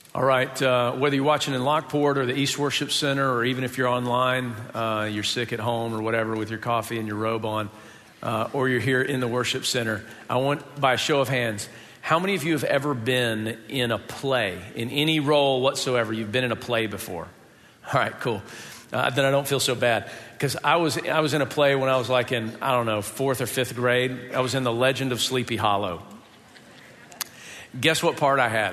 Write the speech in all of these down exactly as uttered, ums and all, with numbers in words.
All right, uh, whether you're watching in Lockport or the East Worship Center, or even if you're online, uh, you're sick at home or whatever with your coffee and your robe on, uh, or you're here in the worship center, I want, by a show of hands, how many of you have ever been in a play, in any role whatsoever? You've been in a play before? All right, cool. Uh, then I don't feel so bad, because I was I was in a play when I was like in, I don't know, fourth or fifth grade. I was in The Legend of Sleepy Hollow. Guess what part I had?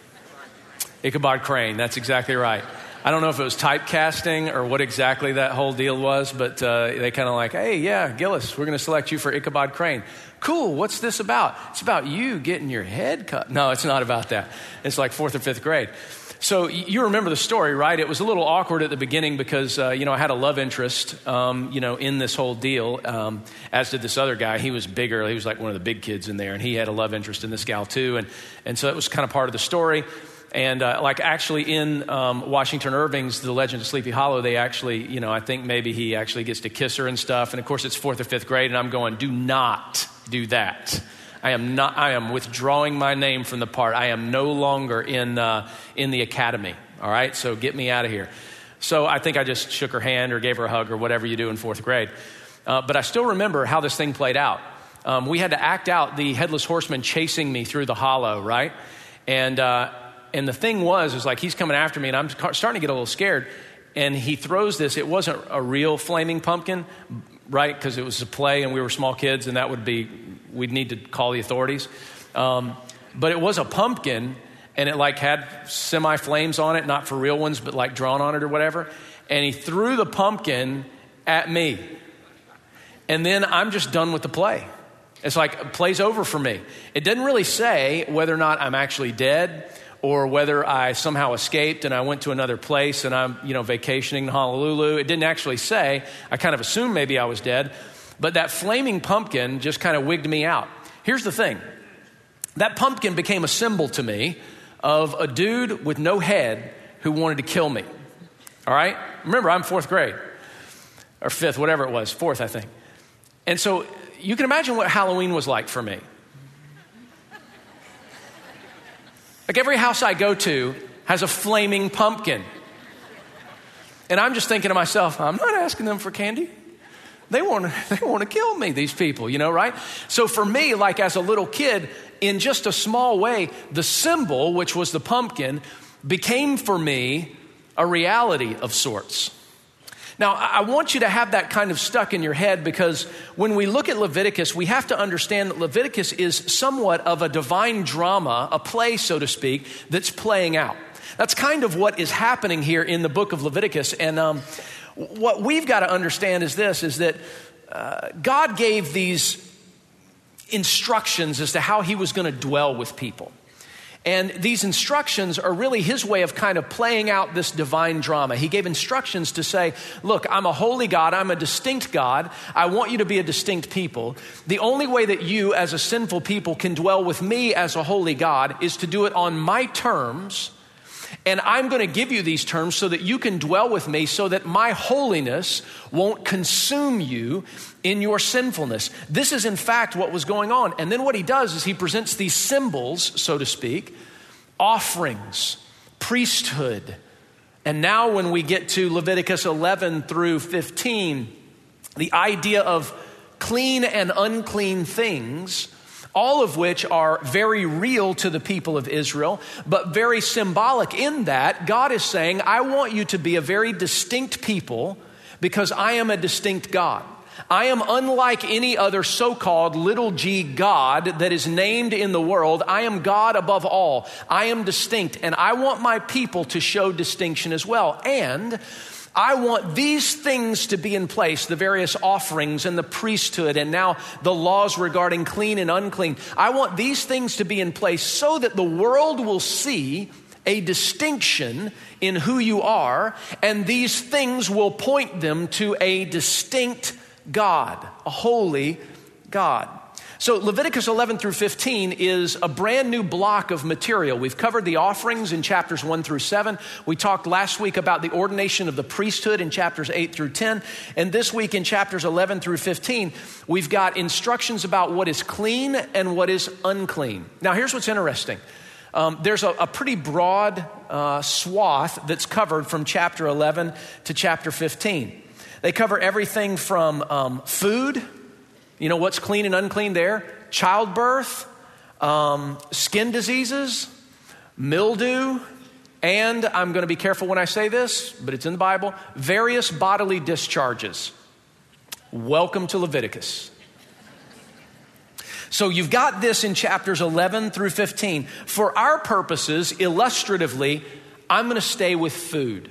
Ichabod Crane, that's exactly right. I don't know if it was typecasting or what exactly that whole deal was, but uh, they kind of like, hey, yeah, Gillis, we're going to select you for Ichabod Crane. Cool, what's this about? It's about you getting your head cut. No, it's not about that. It's like fourth or fifth grade. So you remember the story, right? It was a little awkward at the beginning because, uh, you know, I had a love interest, um, you know, in this whole deal, um, as did this other guy. He was bigger. He was like one of the big kids in there, and he had a love interest in this gal too. And, and so it was kind of part of the story. And uh, like actually in um, Washington Irving's The Legend of Sleepy Hollow, they actually, you know, I think maybe he actually gets to kiss her and stuff. And of course it's fourth or fifth grade, and I'm going, do not do that. I am not, I am withdrawing my name from the part. I am no longer in uh, in the academy, all right? So get me out of here. So I think I just shook her hand or gave her a hug or whatever you do in fourth grade. Uh, but I still remember how this thing played out. Um, we had to act out the Headless Horseman chasing me through the hollow, right? And uh, and the thing was, is like he's coming after me, and I'm starting to get a little scared. And he throws this. It wasn't a real flaming pumpkin, right? Because it was a play, and we were small kids, and that would be, we'd need to call the authorities. Um, but it was a pumpkin, and it like had semi-flames on it, not for real ones, but like drawn on it or whatever. And he threw the pumpkin at me. And then I'm just done with the play. It's like, play's over for me. It didn't really say whether or not I'm actually dead, or whether I somehow escaped and I went to another place and I'm, you know, vacationing in Honolulu. It didn't actually say. I kind of assumed maybe I was dead. But that flaming pumpkin just kind of wigged me out. Here's the thing. That pumpkin became a symbol to me of a dude with no head who wanted to kill me. All right? Remember, I'm fourth grade. Or fifth, whatever it was. Fourth, I think. And so you can imagine what Halloween was like for me. Like every house I go to has a flaming pumpkin. And I'm just thinking to myself, I'm not asking them for candy. They want to, they want to kill me, these people, you know, right? So for me, like as a little kid, in just a small way, the symbol, which was the pumpkin, became for me a reality of sorts. Now, I want you to have that kind of stuck in your head, because when we look at Leviticus, we have to understand that Leviticus is somewhat of a divine drama, a play, so to speak, that's playing out. That's kind of what is happening here in the book of Leviticus. And um, what we've got to understand is this, is that uh, God gave these instructions as to how he was going to dwell with people. And these instructions are really his way of kind of playing out this divine drama. He gave instructions to say, look, I'm a holy God. I'm a distinct God. I want you to be a distinct people. The only way that you as a sinful people can dwell with me as a holy God is to do it on my terms. And I'm going to give you these terms so that you can dwell with me, so that my holiness won't consume you in your sinfulness. This is in fact what was going on. And then what he does is he presents these symbols, so to speak, offerings, priesthood. And now when we get to Leviticus eleven through fifteen, the idea of clean and unclean things, all of which are very real to the people of Israel, but very symbolic in that God is saying, I want you to be a very distinct people because I am a distinct God. I am unlike any other so-called little g God that is named in the world. I am God above all. I am distinct, and I want my people to show distinction as well. And I want these things to be in place, the various offerings and the priesthood, and now the laws regarding clean and unclean. I want these things to be in place so that the world will see a distinction in who you are, and these things will point them to a distinct God, a holy God. So Leviticus eleven through fifteen is a brand new block of material. We've covered the offerings in chapters one through seven. We talked last week about the ordination of the priesthood in chapters eight through ten. And this week in chapters eleven through fifteen, we've got instructions about what is clean and what is unclean. Now here's what's interesting. Um, there's a, a pretty broad uh, swath that's covered from chapter eleven to chapter fifteen. They cover everything from um, food, you know, what's clean and unclean there, childbirth, um, skin diseases, mildew, and I'm going to be careful when I say this, but it's in the Bible, various bodily discharges. Welcome to Leviticus. So you've got this in chapters eleven through fifteen. For our purposes, illustratively, I'm going to stay with food.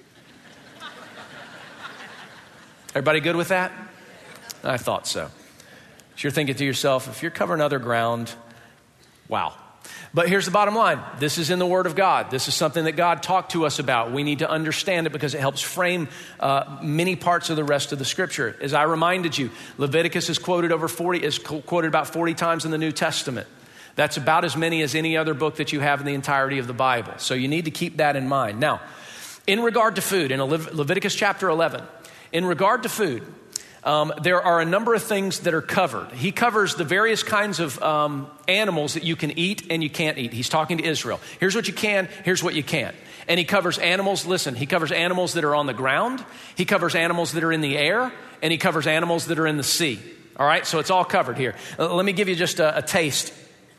Everybody good with that? I thought so. So you're thinking to yourself, if you're covering other ground, wow. But here's the bottom line. This is in the Word of God. This is something that God talked to us about. We need to understand it because it helps frame uh, many parts of the rest of the Scripture. As I reminded you, Leviticus is quoted over forty, is quoted about forty times in the New Testament. That's about as many as any other book that you have in the entirety of the Bible. So you need to keep that in mind. Now, in regard to food, in Leviticus chapter eleven, in regard to food, Um, there are a number of things that are covered. He covers the various kinds of um, animals that you can eat and you can't eat. He's talking to Israel. Here's what you can, here's what you can't. And he covers animals, listen, he covers animals that are on the ground, he covers animals that are in the air, and he covers animals that are in the sea. All right, so it's all covered here. Uh, let me give you just a, a taste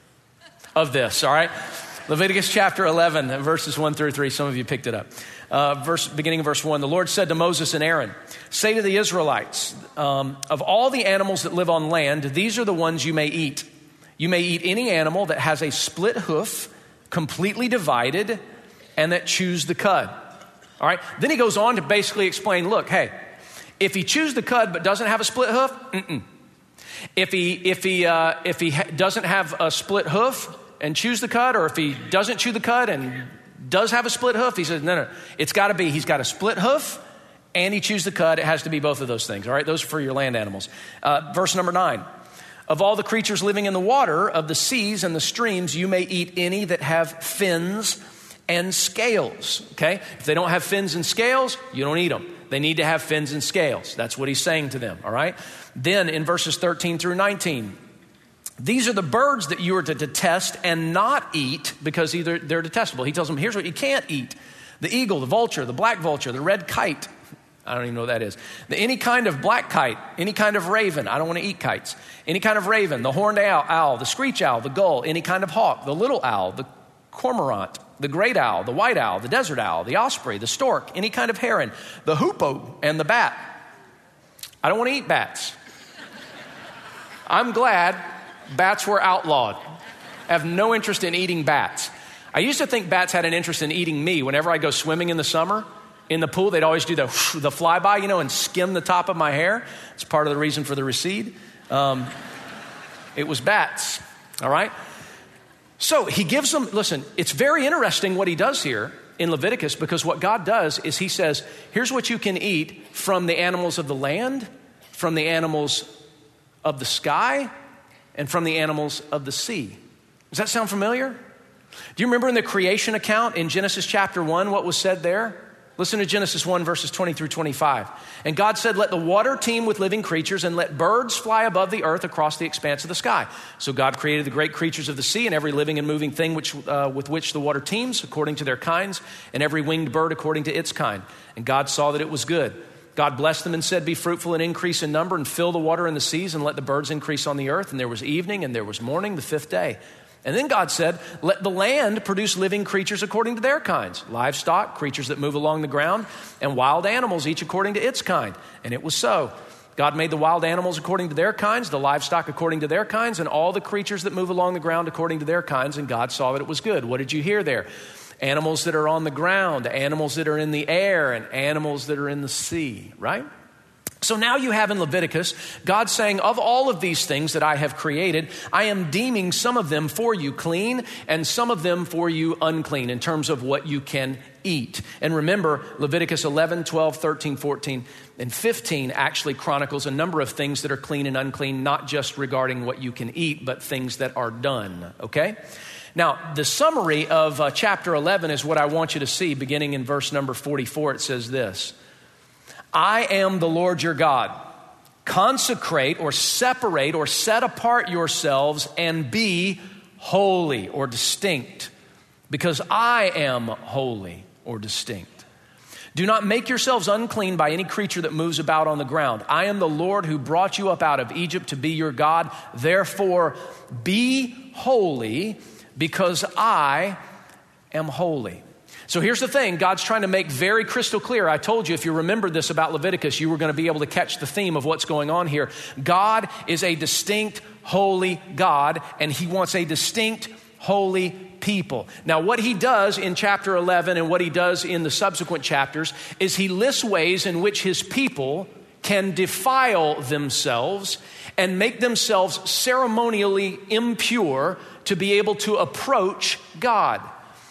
of this, all right? Leviticus chapter eleven, verses one through three. Some of you picked it up. Uh, verse, beginning of verse one, the Lord said to Moses and Aaron, say to the Israelites, um, of all the animals that live on land, these are the ones you may eat. You may eat any animal that has a split hoof, completely divided, and that chews the cud. All right. Then he goes on to basically explain, look, hey, if he chews the cud but doesn't have a split hoof, mm-mm. If he, if he, uh, if he ha- doesn't have a split hoof and chews the cud, or if he doesn't chew the cud and does have a split hoof, he says, no, no, it's got to be, he's got a split hoof and he chews the cud. It has to be both of those things, all right? Those are for your land animals. Uh, verse number nine, of all the creatures living in the water, of the seas and the streams, you may eat any that have fins and scales, okay? If they don't have fins and scales, you don't eat them. They need to have fins and scales. That's what he's saying to them, all right? Then in verses thirteen through nineteen, these are the birds that you are to detest and not eat because either they're detestable. He tells them, here's what you can't eat. The eagle, the vulture, the black vulture, the red kite. I don't even know what that is. The, any kind of black kite, any kind of raven. I don't want to eat kites. Any kind of raven, the horned owl, owl, the screech owl, the gull, any kind of hawk, the little owl, the cormorant, the great owl, the white owl, the desert owl, the osprey, the stork, any kind of heron, the hoopoe, and the bat. I don't want to eat bats. I'm glad bats were outlawed. I have no interest in eating bats. I used to think bats had an interest in eating me. Whenever I go swimming in the summer, in the pool, they'd always do the, the flyby, you know, and skim the top of my hair. It's part of the reason for the recede. Um, it was bats, all right? So he gives them, listen, it's very interesting what he does here in Leviticus, because what God does is he says, here's what you can eat from the animals of the land, from the animals of the sky, and from the animals of the sea. Does that sound familiar? Do you remember in the creation account in Genesis chapter one, what was said there? Listen to Genesis one, verses twenty through twenty-five. And God said, let the water teem with living creatures and let birds fly above the earth across the expanse of the sky. So God created the great creatures of the sea and every living and moving thing which, uh, with which the water teems according to their kinds, and every winged bird according to its kind. And God saw that it was good. God blessed them and said, be fruitful and increase in number and fill the water in the seas and let the birds increase on the earth. And there was evening and there was morning the fifth day. And then God said, let the land produce living creatures according to their kinds, livestock, creatures that move along the ground, and wild animals, each according to its kind. And it was so. God made the wild animals according to their kinds, the livestock according to their kinds, and all the creatures that move along the ground according to their kinds. And God saw that it was good. What did you hear there? Animals that are on the ground, animals that are in the air, and animals that are in the sea, right? So now you have in Leviticus, God saying, of all of these things that I have created, I am deeming some of them for you clean and some of them for you unclean in terms of what you can eat. And remember, Leviticus eleven, twelve, thirteen, fourteen, and fifteen actually chronicles a number of things that are clean and unclean, not just regarding what you can eat, but things that are done, okay? Now, the summary of uh, chapter eleven is what I want you to see. Beginning in verse number forty-four, it says this. I am the Lord your God. Consecrate or separate or set apart yourselves and be holy or distinct, because I am holy or distinct. Do not make yourselves unclean by any creature that moves about on the ground. I am the Lord who brought you up out of Egypt to be your God. Therefore, be holy because I am holy. So here's the thing. God's trying to make very crystal clear. I told you, if you remember this about Leviticus, you were going to be able to catch the theme of what's going on here. God is a distinct, holy God, and he wants a distinct, holy people. Now, what he does in chapter eleven and what he does in the subsequent chapters is he lists ways in which his people can defile themselves and make themselves ceremonially impure to be able to approach God.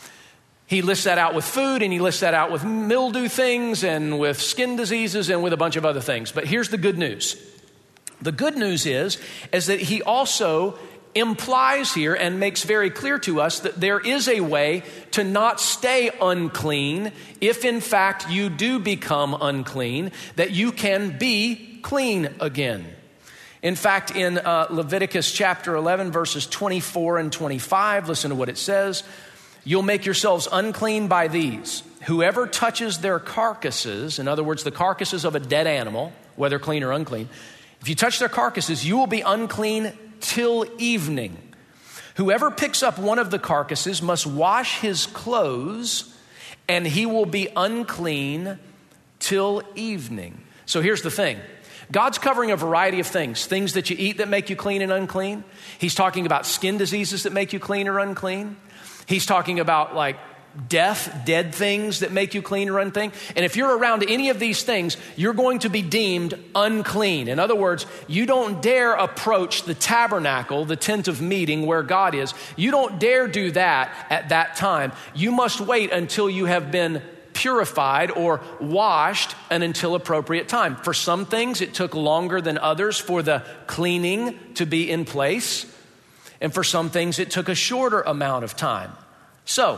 He lists that out with food, and he lists that out with mildew things and with skin diseases and with a bunch of other things. But here's the good news. The good news is, is that he also implies here and makes very clear to us that there is a way to not stay unclean if in fact you do become unclean, that you can be clean again. In fact, in uh, Leviticus chapter eleven, verses twenty-four and twenty-five, listen to what it says. You'll make yourselves unclean by these. Whoever touches their carcasses, in other words, the carcasses of a dead animal, whether clean or unclean, if you touch their carcasses, you will be unclean till evening. Whoever picks up one of the carcasses must wash his clothes, and he will be unclean till evening. So here's the thing. God's covering a variety of things, things that you eat that make you clean and unclean. He's talking about skin diseases that make you clean or unclean. He's talking about like death, dead things that make you clean or unclean. And if you're around any of these things, you're going to be deemed unclean. In other words, you don't dare approach the tabernacle, the tent of meeting where God is. You don't dare do that at that time. You must wait until you have been purified or washed and until appropriate time. For some things, it took longer than others for the cleaning to be in place. And for some things, it took a shorter amount of time. So,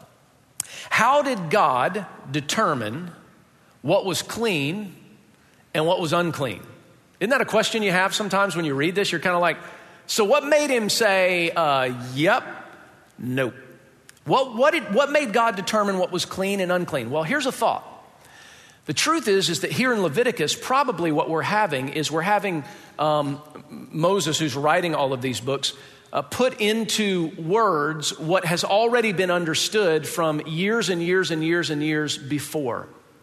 how did God determine what was clean and what was unclean? Isn't that a question you have sometimes when you read this? You're kind of like, so what made him say, uh, yep, nope? What, what, did, what made God determine what was clean and unclean? Well, here's a thought. The truth is, is that here in Leviticus, probably what we're having is we're having um, Moses, who's writing all of these books, Uh, put into words what has already been understood from years and years and years and years before.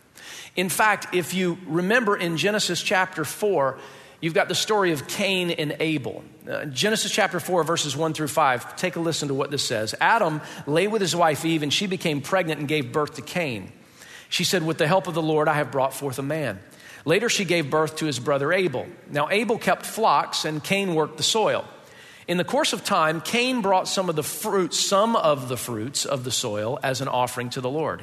In fact, if you remember in Genesis chapter four, you've got the story of Cain and Abel. Uh, Genesis chapter four, verses one through five. Take a listen to what this says. Adam lay with his wife Eve, and she became pregnant and gave birth to Cain. She said, with the help of the Lord, I have brought forth a man. Later, she gave birth to his brother Abel. Now, Abel kept flocks, and Cain worked the soil. In the course of time, Cain brought some of the fruits, some of the fruits of the soil as an offering to the Lord.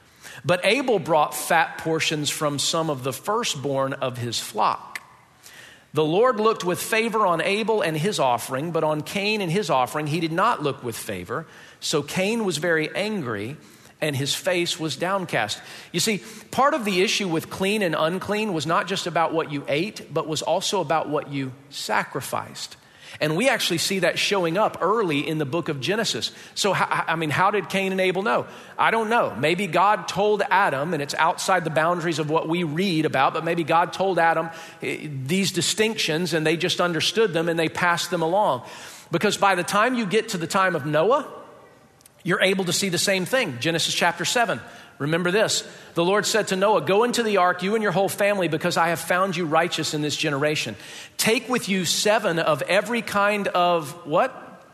But Abel brought fat portions from some of the firstborn of his flock. The Lord looked with favor on Abel and his offering, but on Cain and his offering he did not look with favor. So Cain was very angry, and his face was downcast. You see, part of the issue with clean and unclean was not just about what you ate, but was also about what you sacrificed. And we actually see that showing up early in the book of Genesis. So, I mean, how did Cain and Abel know? I don't know. Maybe God told Adam, and it's outside the boundaries of what we read about, but maybe God told Adam these distinctions, and they just understood them, and they passed them along. Because by the time you get to the time of Noah, you're able to see the same thing. Genesis chapter seven. Remember this. The Lord said to Noah, go into the ark, you and your whole family, because I have found you righteous in this generation. Take with you seven of every kind of what?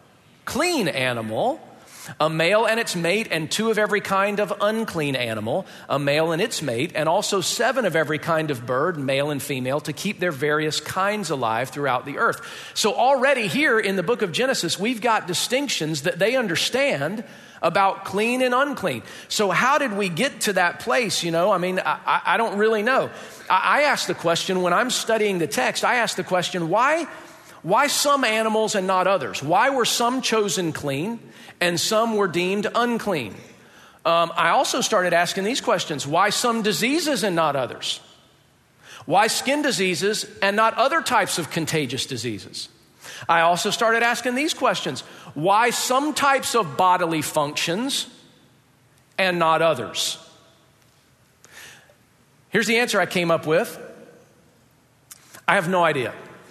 Clean animal, a male and its mate, and two of every kind of unclean animal, a male and its mate, and also seven of every kind of bird, male and female, to keep their various kinds alive throughout the earth. So already here in the book of Genesis, we've got distinctions that they understand about clean and unclean. So how did we get to that place? You know, I mean, I, I don't really know. I, I ask the question when I'm studying the text, I ask the question, why, why some animals and not others? Why were some chosen clean and some were deemed unclean? Um, I also started asking these questions. Why some diseases and not others? Why skin diseases and not other types of contagious diseases? I also started asking these questions. Why some types of bodily functions and not others? Here's the answer I came up with. I have no idea.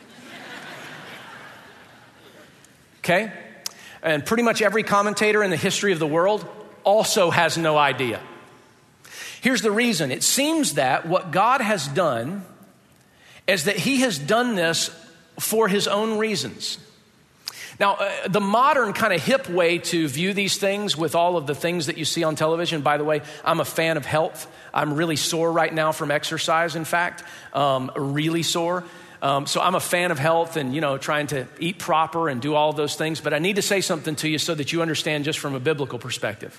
Okay? And pretty much every commentator in the history of the world also has no idea. Here's the reason. It seems that what God has done is that he has done this for his own reasons. Now, uh, the modern kind of hip way to view these things with all of the things that you see on television, by the way, I'm a fan of health. I'm really sore right now from exercise, in fact, um, really sore. Um, so I'm a fan of health and, you know, trying to eat proper and do all of those things. But I need to say something to you so that you understand just from a biblical perspective.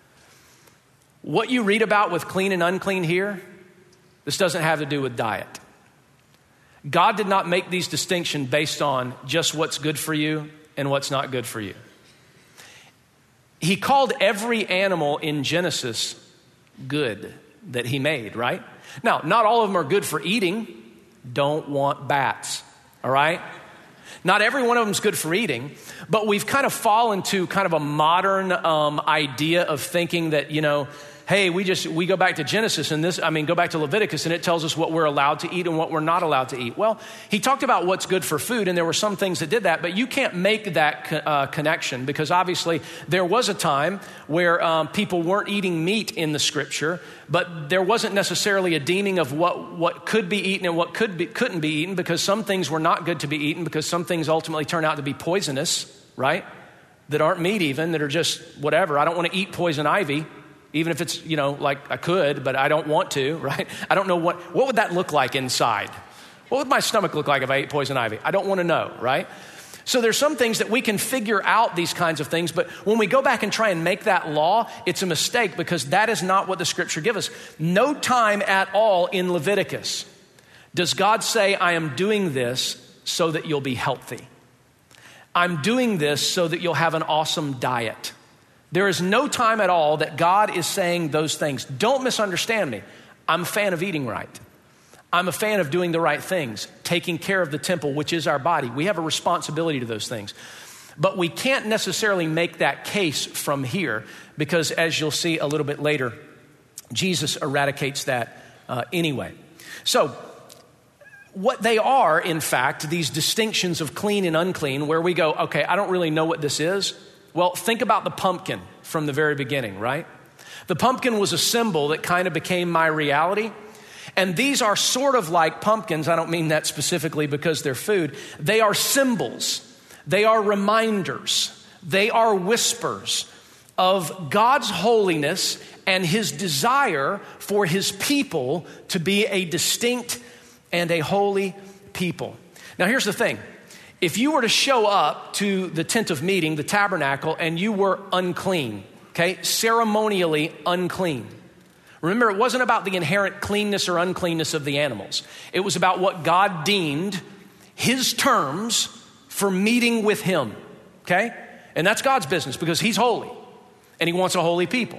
What you read about with clean and unclean here, this doesn't have to do with diet. God did not make these distinctions based on just what's good for you and what's not good for you. He called every animal in Genesis good that he made, right? Now, not all of them are good for eating. Don't want bats, all right? Not every one of them is good for eating, but we've kind of fallen to kind of a modern um, idea of thinking that, you know, hey, we just, we go back to Genesis and this, I mean, go back to Leviticus and it tells us what we're allowed to eat and what we're not allowed to eat. Well, he talked about what's good for food and there were some things that did that, but you can't make that uh, connection because obviously there was a time where um, people weren't eating meat in the scripture, but there wasn't necessarily a deeming of what, what could be eaten and what could be, couldn't be eaten because some things were not good to be eaten because some things ultimately turn out to be poisonous, right? That aren't meat even, that are just whatever. I don't want to eat poison ivy. Even if it's, you know, like I could, but I don't want to, right? I don't know what, what would that look like inside? What would my stomach look like if I ate poison ivy? I don't want to know, right? So there's some things that we can figure out these kinds of things, but when we go back and try and make that law, it's a mistake because that is not what the scripture gives us. No time at all in Leviticus does God say, I am doing this so that you'll be healthy. I'm doing this so that you'll have an awesome diet. There is no time at all that God is saying those things. Don't misunderstand me. I'm a fan of eating right. I'm a fan of doing the right things, taking care of the temple, which is our body. We have a responsibility to those things. But we can't necessarily make that case from here because as you'll see a little bit later, Jesus eradicates that uh, anyway. So what they are, in fact, these distinctions of clean and unclean, where we go, okay, I don't really know what this is. Well, think about the pumpkin from the very beginning, right? The pumpkin was a symbol that kind of became my reality. And these are sort of like pumpkins. I don't mean that specifically because they're food. They are symbols. They are reminders. They are whispers of God's holiness and his desire for his people to be a distinct and a holy people. Now, here's the thing. If you were to show up to the tent of meeting, the tabernacle, and you were unclean, okay, ceremonially unclean. Remember, it wasn't about the inherent cleanness or uncleanness of the animals. It was about what God deemed his terms for meeting with him, okay? And that's God's business because he's holy and he wants a holy people.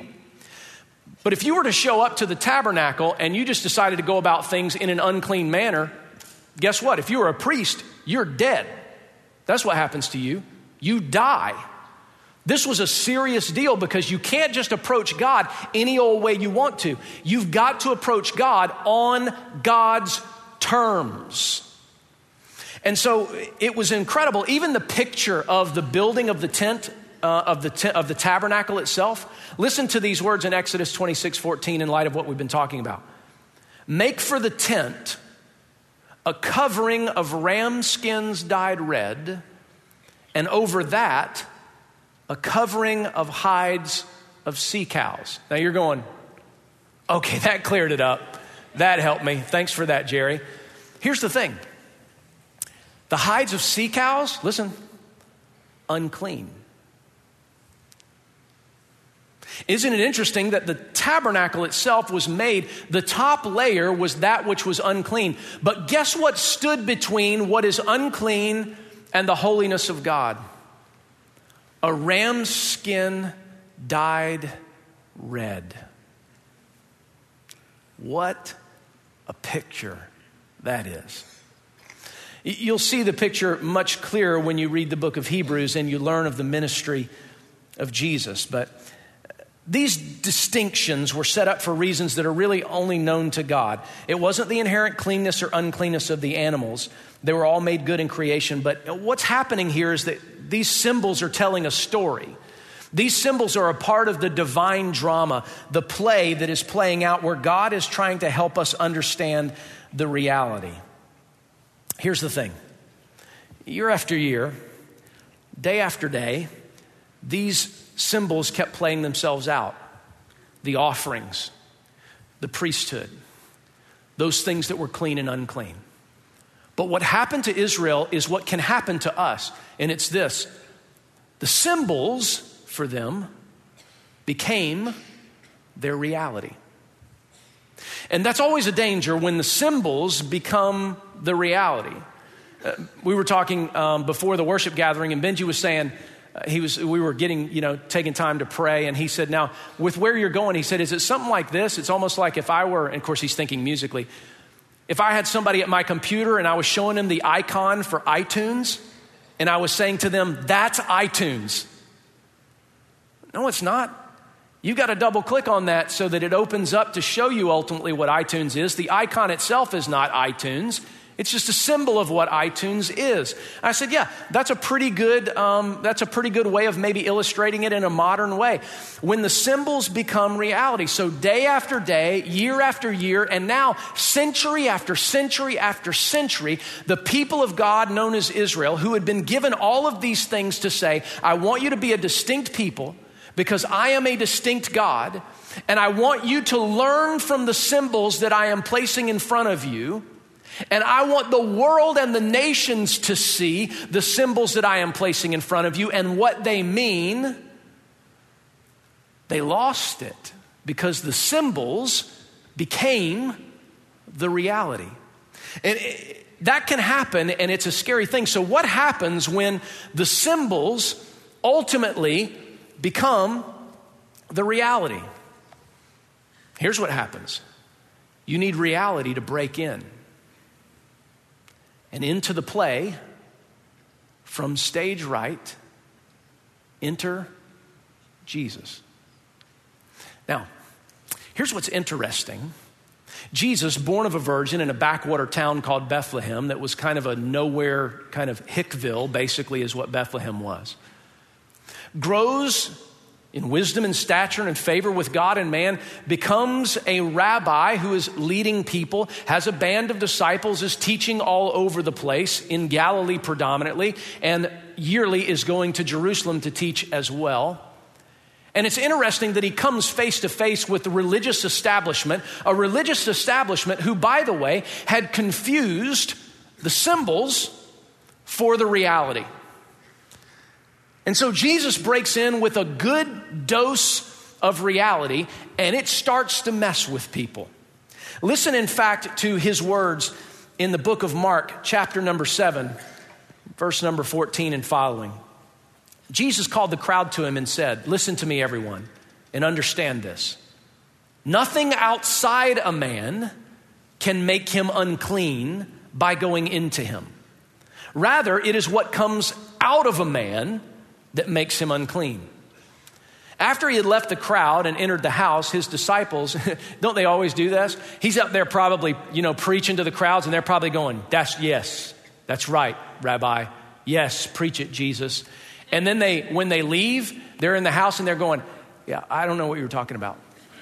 But if you were to show up to the tabernacle and you just decided to go about things in an unclean manner, guess what? If you were a priest, you're dead. That's what happens to you. You die. This was a serious deal because you can't just approach God any old way you want to. You've got to approach God on God's terms. And so it was incredible. Even the picture of the building of the tent, uh, of the tent, of the tabernacle itself. Listen to these words in Exodus twenty-six fourteen in light of what we've been talking about. Make for the tent a covering of ram skins dyed red, and over that, a covering of hides of sea cows. Now you're going, okay, that cleared it up. That helped me. Thanks for that, Jerry. Here's the thing. The hides of sea cows, listen, unclean. Isn't it interesting that the tabernacle itself was made, the top layer was that which was unclean. But guess what stood between what is unclean and the holiness of God? A ram's skin dyed red. What a picture that is. You'll see the picture much clearer when you read the book of Hebrews and you learn of the ministry of Jesus. But these distinctions were set up for reasons that are really only known to God. It wasn't the inherent cleanness or uncleanness of the animals. They were all made good in creation. But what's happening here is that these symbols are telling a story. These symbols are a part of the divine drama, the play that is playing out where God is trying to help us understand the reality. Here's the thing. Year after year, day after day, these symbols kept playing themselves out. The offerings, the priesthood, those things that were clean and unclean. But what happened to Israel is what can happen to us, and it's this. The symbols for them became their reality. And that's always a danger when the symbols become the reality. Uh, we were talking um, before the worship gathering, and Benji was saying, uh, he was, we were getting, you know, taking time to pray, and he said, now, with where you're going, he said, is it something like this? It's almost like if I were, and of course he's thinking musically, if I had somebody at my computer and I was showing them the icon for iTunes, and I was saying to them, that's iTunes. No, it's not. You've got to double click on that so that it opens up to show you ultimately what iTunes is. The icon itself is not iTunes. It's just a symbol of what iTunes is. I said, yeah, that's a pretty good, um, that's a pretty good way of maybe illustrating it in a modern way. When the symbols become reality. So day after day, year after year, and now century after century after century, the people of God known as Israel, who had been given all of these things to say, I want you to be a distinct people, because I am a distinct God, and I want you to learn from the symbols that I am placing in front of you, and I want the world and the nations to see the symbols that I am placing in front of you and what they mean. They lost it because the symbols became the reality. And it, that can happen, and it's a scary thing. So what happens when the symbols ultimately become the reality? Here's what happens. You need reality to break in. And into the play, from stage right, enter Jesus. Now, here's what's interesting. Jesus, born of a virgin in a backwater town called Bethlehem, that was kind of a nowhere, kind of Hickville, basically, is what Bethlehem was. Grows in wisdom and stature and favor with God and man, becomes a rabbi who is leading people, has a band of disciples, is teaching all over the place, in Galilee predominantly, and yearly is going to Jerusalem to teach as well. And it's interesting that he comes face to face with the religious establishment, a religious establishment who, by the way, had confused the symbols for the reality. And so Jesus breaks in with a good dose of reality, and it starts to mess with people. Listen, in fact, to his words in the book of Mark, chapter number seven, verse number fourteen and following. Jesus called the crowd to him and said, listen to me, everyone, and understand this. Nothing outside a man can make him unclean by going into him. Rather, it is what comes out of a man that makes him unclean. After he had left the crowd and entered the house, his disciples, don't they always do this? He's up there probably, you know, preaching to the crowds, and they're probably going, that's, yes, that's right, Rabbi. Yes, preach it, Jesus. And then they, when they leave, they're in the house and they're going, yeah, I don't know what you were talking about.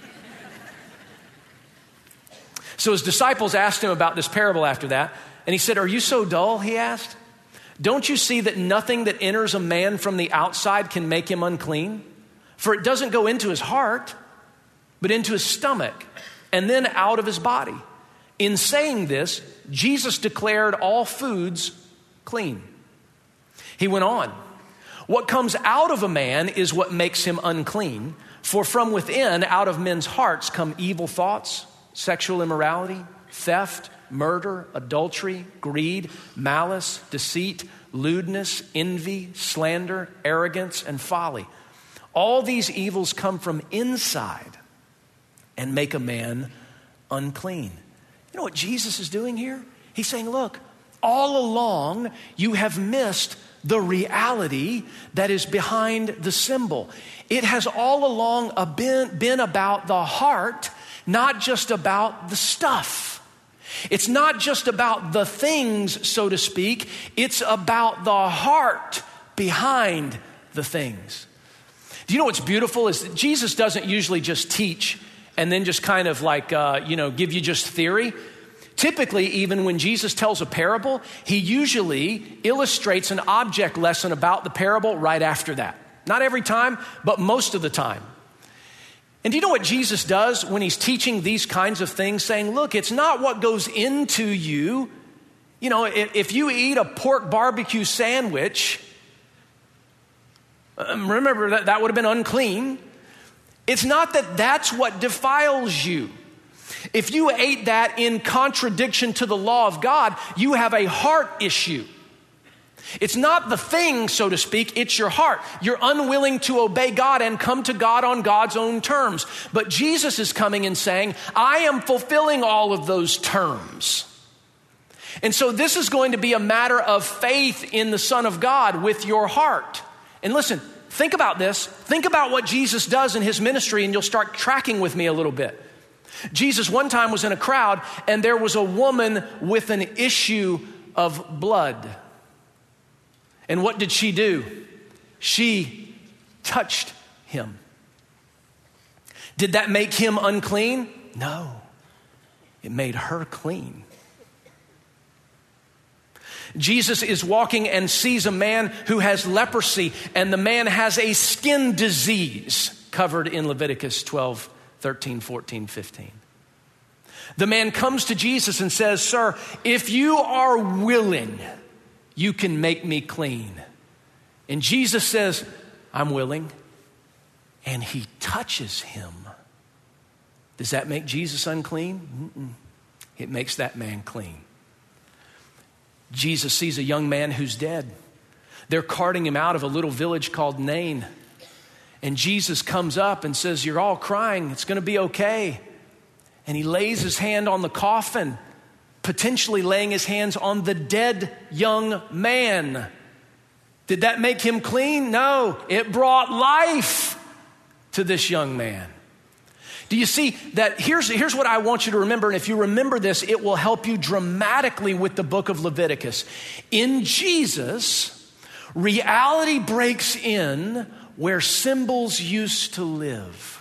So his disciples asked him about this parable after that. And he said, are you so dull? He asked. Don't you see that nothing that enters a man from the outside can make him unclean? For it doesn't go into his heart, but into his stomach, and then out of his body. In saying this, Jesus declared all foods clean. He went on, what comes out of a man is what makes him unclean. For from within, out of men's hearts, come evil thoughts, sexual immorality, theft, murder, adultery, greed, malice, deceit, lewdness, envy, slander, arrogance, and folly. All these evils come from inside and make a man unclean. You know what Jesus is doing here? He's saying, look, all along you have missed the reality that is behind the symbol. It has all along been, been about the heart, not just about the stuff. It's not just about the things, so to speak. It's about the heart behind the things. Do you know what's beautiful is that Jesus doesn't usually just teach and then just kind of like, uh, you know, give you just theory. Typically, even when Jesus tells a parable, he usually illustrates an object lesson about the parable right after that. Not every time, but most of the time. And do you know what Jesus does when he's teaching these kinds of things? Saying, look, it's not what goes into you. You know, if, if you eat a pork barbecue sandwich, um, remember that that would have been unclean. It's not that that's what defiles you. If you ate that in contradiction to the law of God, you have a heart issue. It's not the thing, so to speak, it's your heart. You're unwilling to obey God and come to God on God's own terms. But Jesus is coming and saying, I am fulfilling all of those terms. And so this is going to be a matter of faith in the Son of God with your heart. And listen, think about this. Think about what Jesus does in his ministry, and you'll start tracking with me a little bit. Jesus one time was in a crowd, and there was a woman with an issue of blood. And what did she do? She touched him. Did that make him unclean? No. It made her clean. Jesus is walking and sees a man who has leprosy, and the man has a skin disease covered in Leviticus twelve, thirteen, fourteen, fifteen. The man comes to Jesus and says, sir, if you are willing, you can make me clean. And Jesus says, I'm willing. And he touches him. Does that make Jesus unclean? Mm-mm. It makes that man clean. Jesus sees a young man who's dead. They're carting him out of a little village called Nain. And Jesus comes up and says, you're all crying. It's going to be okay. And he lays his hand on the coffin, potentially laying his hands on the dead young man. Did that make him clean? No, it brought life to this young man. Do you see that? Here's, here's what I want you to remember. And if you remember this, it will help you dramatically with the book of Leviticus. In Jesus, reality breaks in where symbols used to live.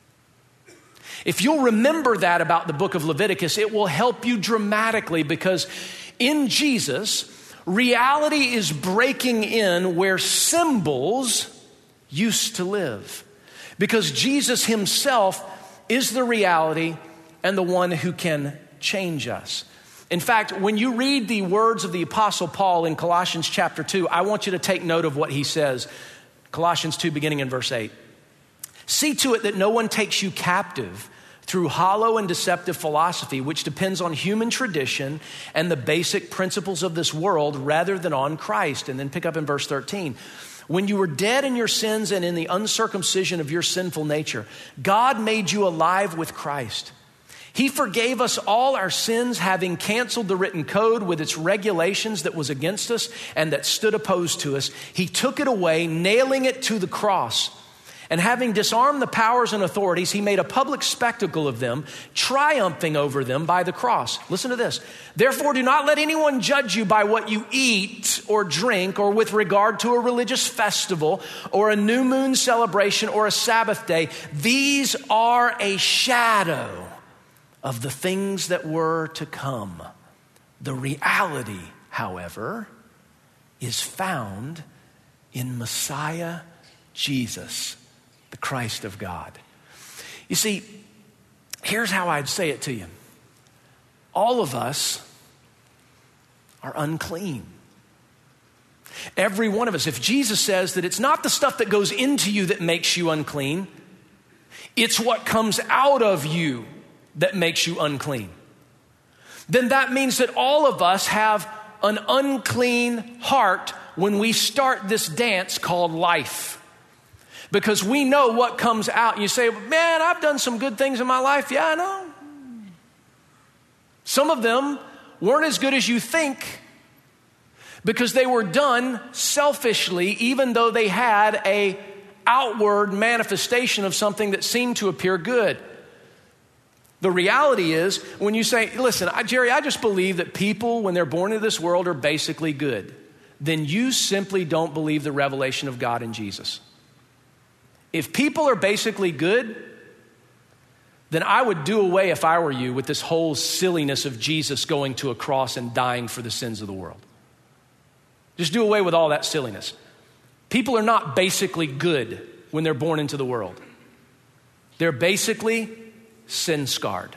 If you'll remember that about the book of Leviticus, it will help you dramatically, because in Jesus, reality is breaking in where symbols used to live. Because Jesus himself is the reality and the one who can change us. In fact, when you read the words of the Apostle Paul in Colossians chapter two, I want you to take note of what he says. Colossians two, beginning in verse eight. See to it that no one takes you captive through hollow and deceptive philosophy, which depends on human tradition and the basic principles of this world rather than on Christ. And then pick up in verse thirteen. When you were dead in your sins and in the uncircumcision of your sinful nature, God made you alive with Christ. He forgave us all our sins, having canceled the written code with its regulations that was against us and that stood opposed to us. He took it away, nailing it to the cross. And having disarmed the powers and authorities, he made a public spectacle of them, triumphing over them by the cross. Listen to this. Therefore, do not let anyone judge you by what you eat or drink, or with regard to a religious festival or a new moon celebration or a Sabbath day. These are a shadow of the things that were to come. The reality, however, is found in Messiah Jesus, the Christ of God. You see, here's how I'd say it to you. All of us are unclean. Every one of us. If Jesus says that it's not the stuff that goes into you that makes you unclean, it's what comes out of you that makes you unclean, then that means that all of us have an unclean heart when we start this dance called life. Because we know what comes out. You say, man, I've done some good things in my life. Yeah, I know. Some of them weren't as good as you think, because they were done selfishly, even though they had a outward manifestation of something that seemed to appear good. The reality is, when you say, listen, I, Jerry, I just believe that people, when they're born into this world, are basically good, then you simply don't believe the revelation of God in Jesus. If people are basically good, then I would do away, if I were you, with this whole silliness of Jesus going to a cross and dying for the sins of the world. Just do away with all that silliness. People are not basically good when they're born into the world. They're basically sin-scarred,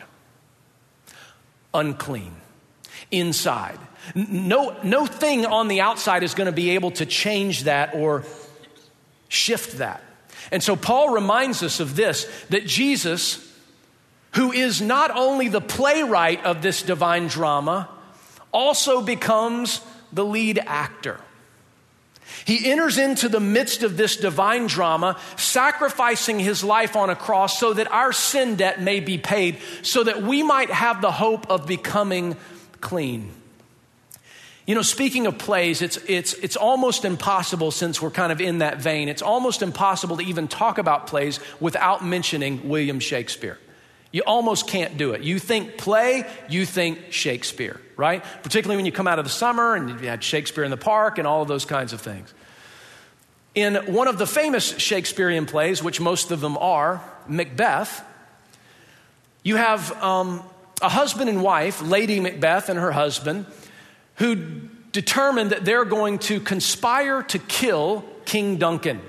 unclean, inside. No, no thing on the outside is going to be able to change that or shift that. And so Paul reminds us of this, that Jesus, who is not only the playwright of this divine drama, also becomes the lead actor. He enters into the midst of this divine drama, sacrificing his life on a cross so that our sin debt may be paid, so that we might have the hope of becoming clean. You know, speaking of plays, it's it's it's almost impossible, since we're kind of in that vein, it's almost impossible to even talk about plays without mentioning William Shakespeare. You almost can't do it. You think play, you think Shakespeare, right? Particularly when you come out of the summer and you had Shakespeare in the Park and all of those kinds of things. In one of the famous Shakespearean plays, which most of them are, Macbeth, you have um, a husband and wife, Lady Macbeth and her husband, who determined that they're going to conspire to kill King Duncan.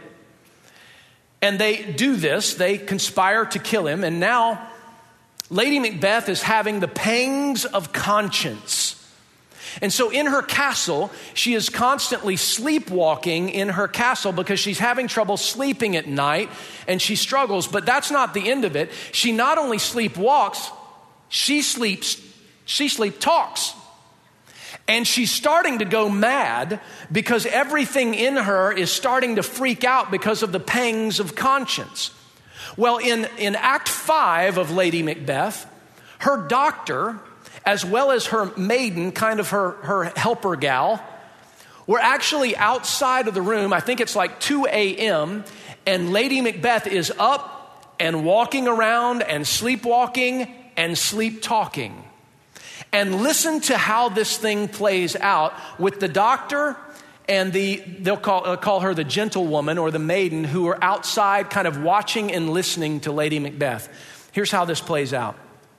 And they do this, they conspire to kill him, and now Lady Macbeth is having the pangs of conscience. And so in her castle, she is constantly sleepwalking in her castle because she's having trouble sleeping at night and she struggles. But that's not the end of it. She not only sleepwalks, she sleeps, she sleep talks. And she's starting to go mad because everything in her is starting to freak out because of the pangs of conscience. Well, in, in Act five of Lady Macbeth, her doctor, as well as her maiden, kind of her, her helper gal, were actually outside of the room. I think it's like two a.m. and Lady Macbeth is up and walking around and sleepwalking and sleep talking. And listen to how this thing plays out with the doctor and the, they'll call, uh, call her the gentlewoman or the maiden, who are outside kind of watching and listening to Lady Macbeth. Here's how this plays out.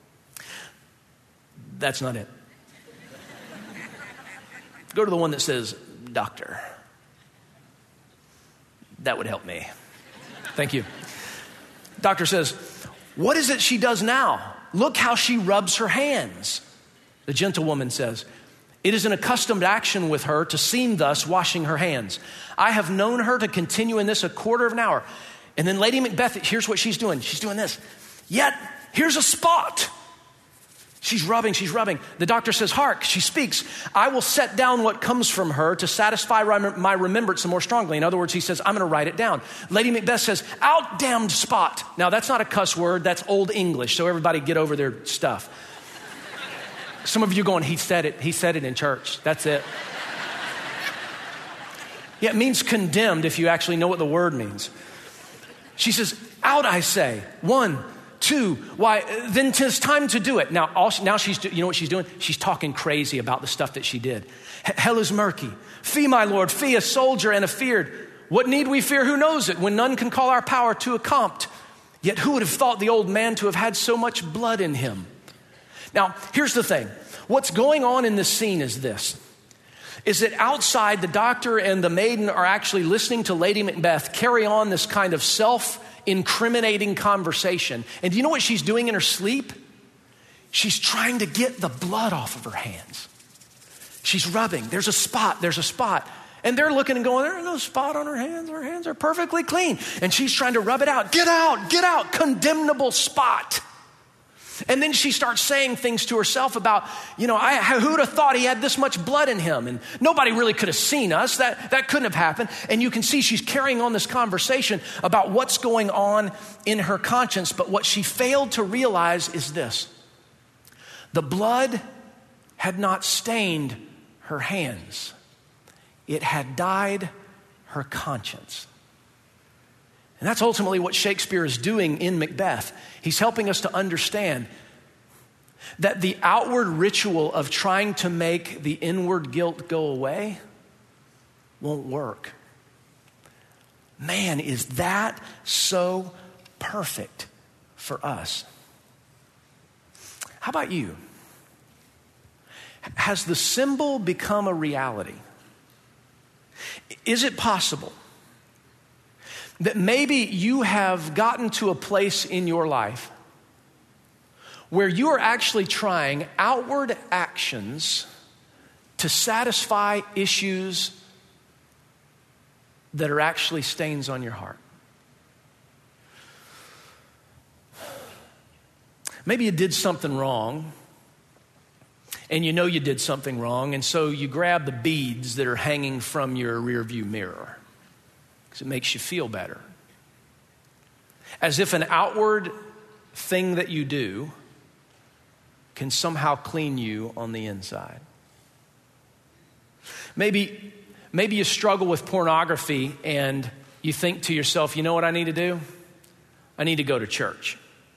That's not it. Go to the one that says, doctor. That would help me. Thank you. Doctor says, what is it she does now? Look how she rubs her hands. The gentlewoman says, it is an accustomed action with her to seem thus, washing her hands. I have known her to continue in this a quarter of an hour. And then Lady Macbeth, here's what she's doing. She's doing this. Yet, here's a spot. She's rubbing, she's rubbing. The doctor says, hark, she speaks. I will set down what comes from her to satisfy my remembrance the more strongly. In other words, he says, I'm going to write it down. Lady Macbeth says, out damned spot. Now, that's not a cuss word. That's Old English. So everybody get over their stuff. Some of you going, he said it. He said it in church. That's it. Yeah, it means condemned if you actually know what the word means. She says, out, I say. One, two, why, then 'tis time to do it. Now, all she, now she's, you know what she's doing? She's talking crazy about the stuff that she did. Hell is murky. Fee, my lord, fee, a soldier and a feared. What need we fear? Who knows it? When none can call our power to account. Yet who would have thought the old man to have had so much blood in him? Now, here's the thing. What's going on in this scene is this, is that outside the doctor and the maiden are actually listening to Lady Macbeth carry on this kind of self-incriminating conversation. And do you know what she's doing in her sleep? She's trying to get the blood off of her hands. She's rubbing. There's a spot. There's a spot. And they're looking and going, there's no spot on her hands. Her hands are perfectly clean. And she's trying to rub it out. Get out, get out, condemnable spot. And then she starts saying things to herself about, you know, I, who'd have thought he had this much blood in him? And nobody really could have seen us. That, that couldn't have happened. And you can see she's carrying on this conversation about what's going on in her conscience. But what she failed to realize is this. The blood had not stained her hands. it had dyed her conscience. And that's ultimately what Shakespeare is doing in Macbeth. He's helping us to understand that the outward ritual of trying to make the inward guilt go away won't work. Man, is that so perfect for us? How about you? Has the symbol become a reality? Is it possible that maybe you have gotten to a place in your life where you are actually trying outward actions to satisfy issues that are actually stains on your heart? Maybe you did something wrong, and you know you did something wrong, and so you grab the beads that are hanging from your rearview mirror because it makes you feel better. As if an outward thing that you do can somehow clean you on the inside. Maybe, maybe you struggle with pornography and you think to yourself, you know what I need to do? I need to go to church.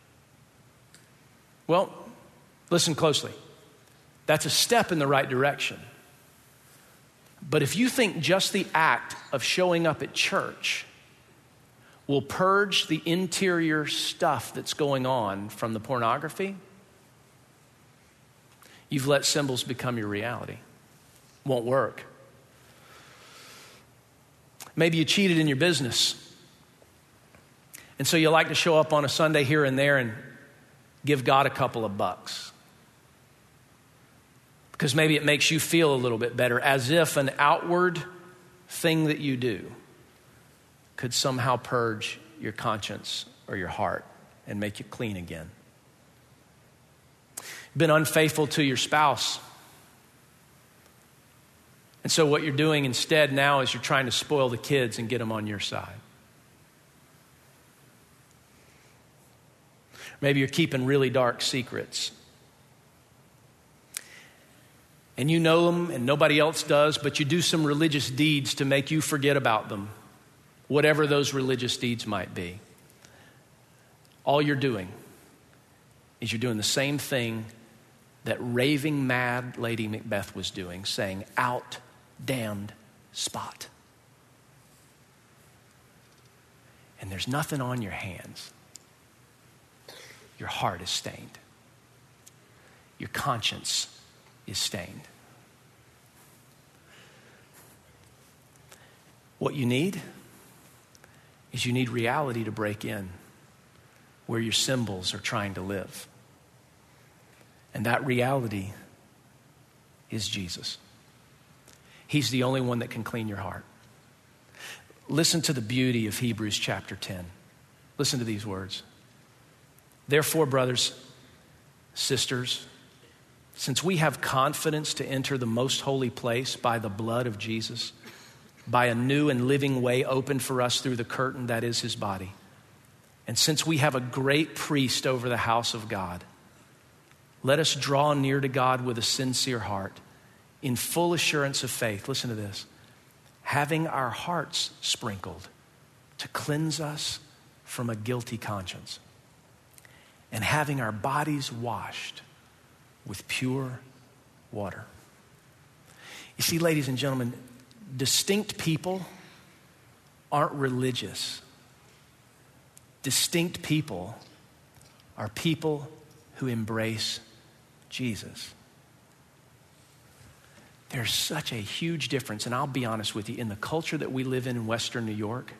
Well, listen closely. That's a step in the right direction. But if you think just the act of showing up at church will purge the interior stuff that's going on from the pornography, you've let symbols become your reality. Won't work. Maybe you cheated in your business. And so you like to show up on a Sunday here and there and give God a couple of bucks. Because maybe it makes you feel a little bit better, as if an outward thing that you do could somehow purge your conscience or your heart and make you clean again. Been unfaithful to your spouse. And so what you're doing instead now is you're trying to spoil the kids and get them on your side. Maybe you're keeping really dark secrets. And you know them and nobody else does, but you do some religious deeds to make you forget about them, whatever those religious deeds might be. All you're doing is you're doing the same thing that raving mad Lady Macbeth was doing, saying, "Out, damned spot." And there's nothing on your hands. Your heart is stained. Your conscience is stained. What you need is you need reality to break in where your symbols are trying to live. And that reality is Jesus. He's the only one that can clean your heart. Listen to the beauty of Hebrews chapter ten. Listen to these words. Therefore, brothers, sisters, since we have confidence to enter the most holy place by the blood of Jesus, by a new and living way opened for us through the curtain that is his body, and since we have a great priest over the house of God, let us draw near to God with a sincere heart, in full assurance of faith. Listen to this. Having our hearts sprinkled to cleanse us from a guilty conscience, and having our bodies washed with pure water. You see, ladies and gentlemen, distinct people aren't religious. Distinct people are people who embrace Jesus. There's such a huge difference, and I'll be honest with you, in the culture that we live in in Western New York,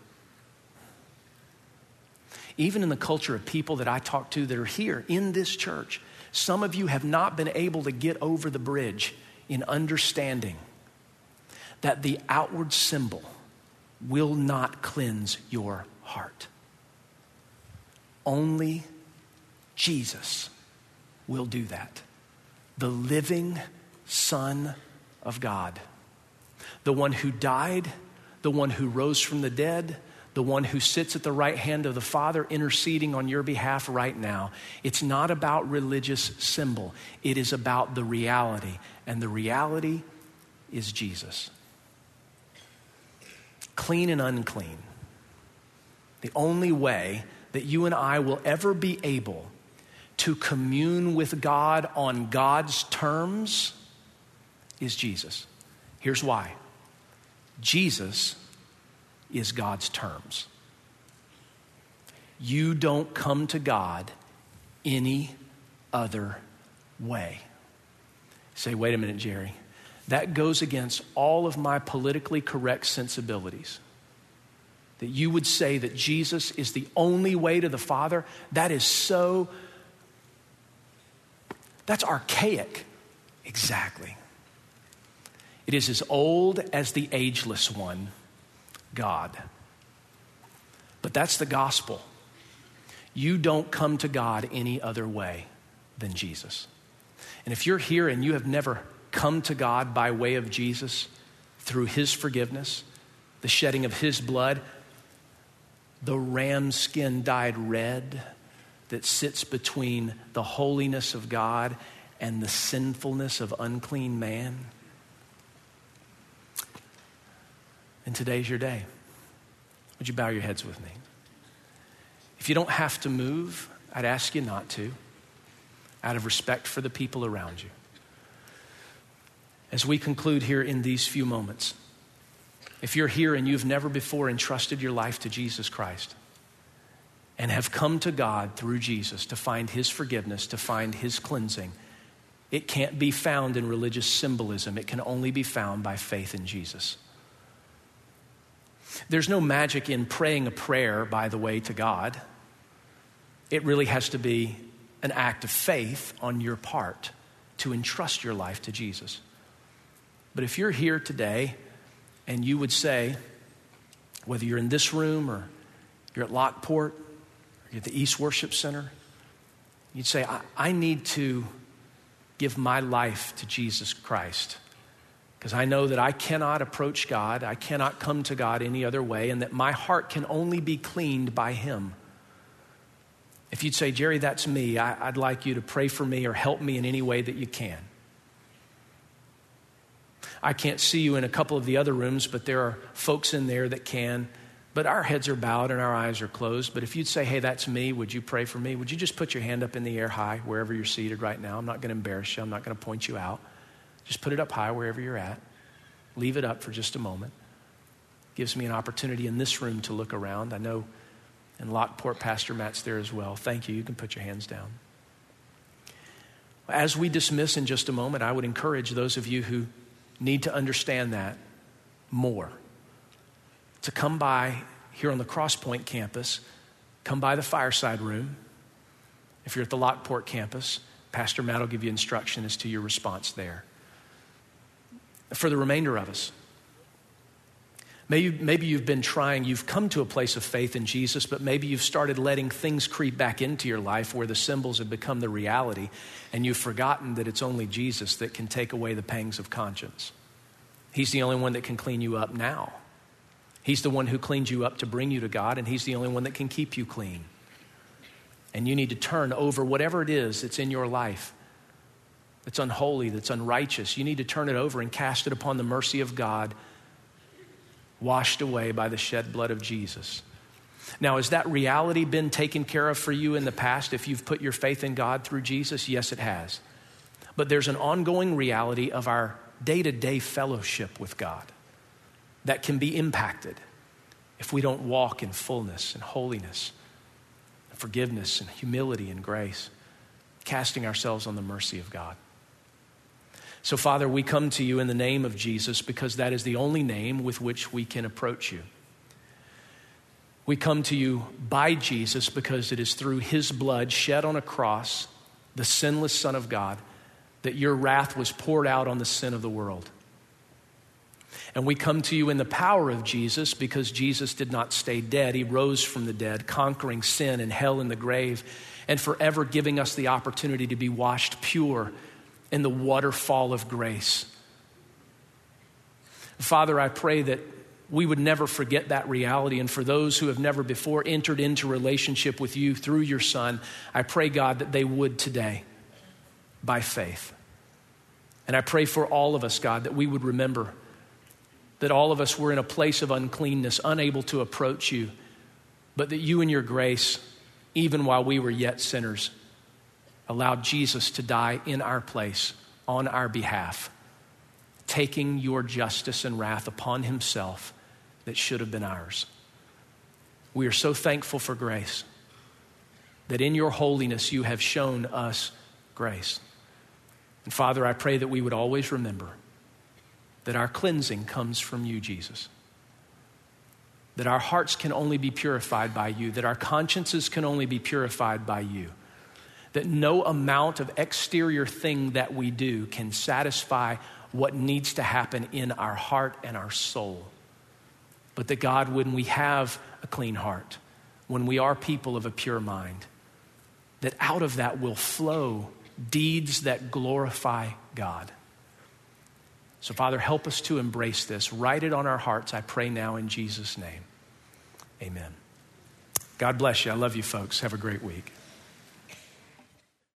even in the culture of people that I talk to that are here in this church, some of you have not been able to get over the bridge in understanding that the outward symbol will not cleanse your heart. Only Jesus will do that. The living Son of God. The one who died, the one who rose from the dead, the one who sits at the right hand of the Father interceding on your behalf right now. It's not about religious symbol. It is about the reality. And the reality is Jesus. clean and unclean. The only way that you and I will ever be able to commune with God on God's terms is Jesus. Here's why. Jesus is God's terms. You don't come to God any other way. Say, wait a minute, Jerry. That goes against all of my politically correct sensibilities. That you would say that Jesus is the only way to the Father, that is so, that's archaic. Exactly. It is as old as the ageless one, God. But that's the gospel. You don't come to God any other way than Jesus. And if you're here and you have never come to God by way of Jesus, through his forgiveness, the shedding of his blood, the ram skin dyed red that sits between the holiness of God and the sinfulness of unclean man, and today's your day. Would you bow your heads with me? If you don't have to move, I'd ask you not to, out of respect for the people around you. As we conclude here in these few moments, if you're here and you've never before entrusted your life to Jesus Christ and have come to God through Jesus to find his forgiveness, to find his cleansing, it can't be found in religious symbolism. It can only be found by faith in Jesus. There's no magic in praying a prayer, by the way, to God. It really has to be an act of faith on your part to entrust your life to Jesus. But if you're here today and you would say, whether you're in this room or you're at Lockport, or you're at the East Worship Center, you'd say, I, I need to give my life to Jesus Christ because I know that I cannot approach God, I cannot come to God any other way, and that my heart can only be cleaned by him. If you'd say, Jerry, that's me, I, I'd like you to pray for me or help me in any way that you can. I can't see you in a couple of the other rooms, but there are folks in there that can. But our heads are bowed and our eyes are closed. But if you'd say, hey, that's me, would you pray for me? Would you just put your hand up in the air high wherever you're seated right now? I'm not going to embarrass you. I'm not going to point you out. Just put it up high wherever you're at. Leave it up for just a moment. Gives me an opportunity in this room to look around. I know in Lockport, Pastor Matt's there as well. Thank you. You can put your hands down. As we dismiss in just a moment, I would encourage those of you who need to understand that more to come by here on the Crosspoint campus, come by the Fireside Room. If you're at the Lockport campus, Pastor Matt will give you instruction as to your response there. For the remainder of us, maybe, maybe you've been trying, you've come to a place of faith in Jesus, but maybe you've started letting things creep back into your life where the symbols have become the reality, and you've forgotten that it's only Jesus that can take away the pangs of conscience. He's the only one that can clean you up now. He's the one who cleaned you up to bring you to God, and he's the only one that can keep you clean. And you need to turn over whatever it is that's in your life that's unholy, that's unrighteous. You need to turn it over and cast it upon the mercy of God, washed away by the shed blood of Jesus. Now, has that reality been taken care of for you in the past if you've put your faith in God through Jesus? Yes, it has. But there's an ongoing reality of our day-to-day fellowship with God that can be impacted if we don't walk in fullness and holiness, and forgiveness and humility and grace, casting ourselves on the mercy of God. So, Father, we come to you in the name of Jesus because that is the only name with which we can approach you. We come to you by Jesus because it is through his blood shed on a cross, the sinless Son of God, that your wrath was poured out on the sin of the world. And we come to you in the power of Jesus because Jesus did not stay dead. He rose from the dead, conquering sin and hell and the grave, and forever giving us the opportunity to be washed pure in the waterfall of grace. Father, I pray that we would never forget that reality. And for those who have never before entered into relationship with you through your Son, I pray, God, that they would today by faith. And I pray for all of us, God, that we would remember that all of us were in a place of uncleanness, unable to approach you, but that you in your grace, even while we were yet sinners, allowed Jesus to die in our place, on our behalf, taking your justice and wrath upon himself that should have been ours. We are so thankful for grace, that in your holiness you have shown us grace. And Father, I pray that we would always remember that our cleansing comes from you, Jesus. That our hearts can only be purified by you, that our consciences can only be purified by you, that no amount of exterior thing that we do can satisfy what needs to happen in our heart and our soul. But that God, when we have a clean heart, when we are people of a pure mind, that out of that will flow deeds that glorify God. So Father, help us to embrace this. Write it on our hearts, I pray now in Jesus' name. Amen. God bless you. I love you folks. Have a great week.